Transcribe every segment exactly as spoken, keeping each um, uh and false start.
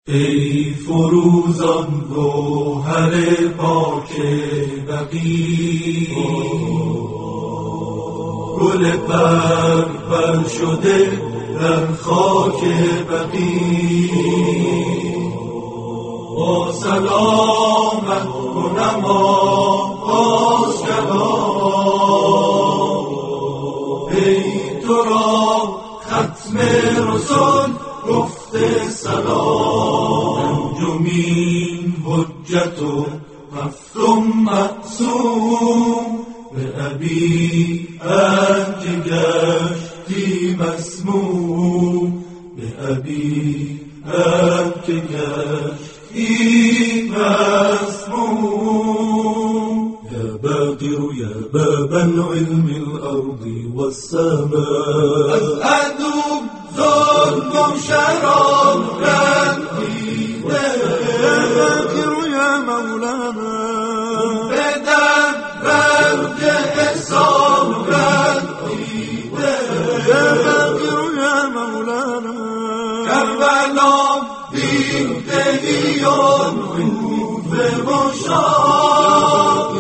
ای فروزان گوهر پاک بقی، گل پرپر شده در خاک بقی. با سلامت کنم آشکارا، ای تو را ختم رسل گفته سلام. انجمین حجت و هفتم معصوم، به ابی انت گشتی مسموم، به ابی انت گشتی مسموم. يا باقر يا باب العلم الأرض والسماء، أزهد ظلم شراب رنگیده. يا باقر يا مولانا، بدر برد حساب رنگیده. يا باقر يا مولانا، کربلا بین دهیان روز مشاه.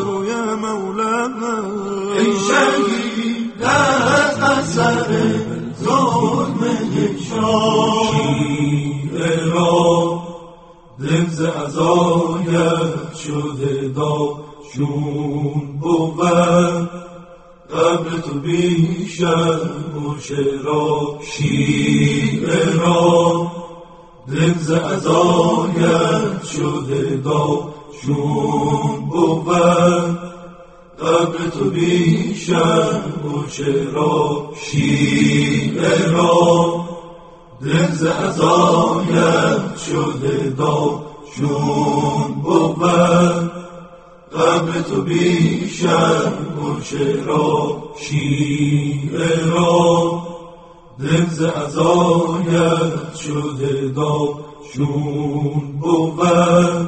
ای شهید از اثر ظلم یک شاه، شیعه را دل ز عزایت شده داشون بود. قبر تو بیش از عشرا، شیعه را دل ز عزایت شده داشون بود. قبر تو بیش از عشرا، شیعه را دل ز عزایت شده داشون بود. قبر تو بیش از عشرا، شیعه را دل ز عزایت شده داشون بود.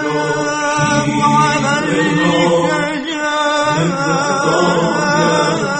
السلام